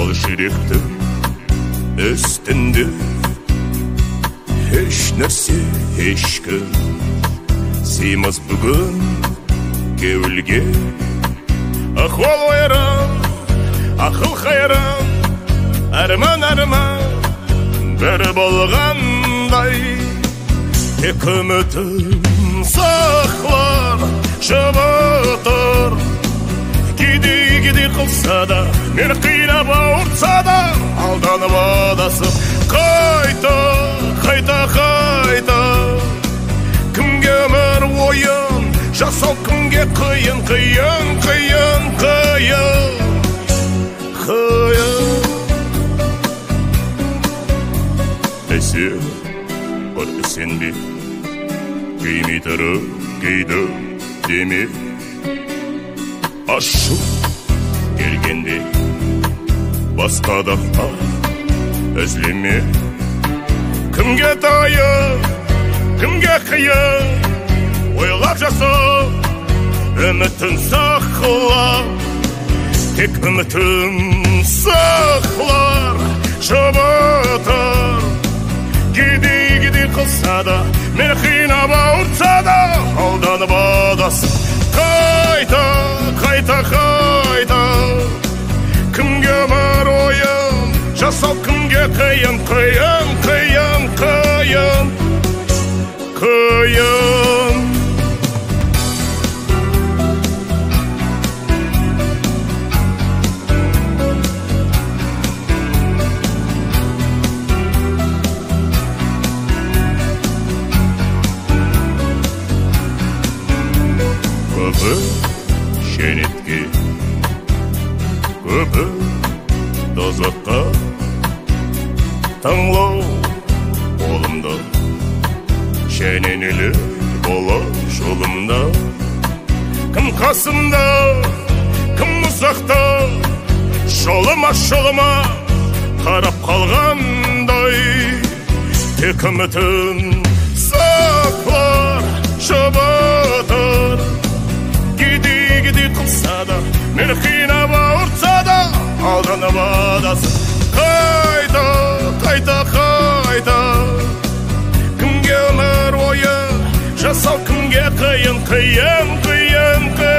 бұл жүректің үстінде еш нәрсе ешкім сыймас бүгін кеуілге. Ахуал ойран, ақыл қайран, арман бір болғандай. Тек үмітім сақлар жабытыр, кедей қылса да, мені қинап ауыртса да, алданып адасып қайта кімге өмір ойын жасау, кімге қиын Әсер бір сенбе, кеймей тұрып кейді деме. Ашу келгенде басқа да өзлеме. Кімге тайып, кімге қиын ойлап жасау, үмітін сақлар, тек үмітін сақлар жабытыр. Кедей қылса да, мені қинап ауыртса да, алданып адасып қайта кімге өмір ойын жасау, кімге қиын Көпі шенетке, көпі дозаққа, таңлау қолымда, шененелі бола жолымда. Кім қасымда, кім ұзақта, жолыма қарап қалғандай. Тек үмітін сақлар жабытыр, кедей қылса да, мені қинап ауыртса да, алданып адасып қайта кімге өмір ойы жасау, кімге қиын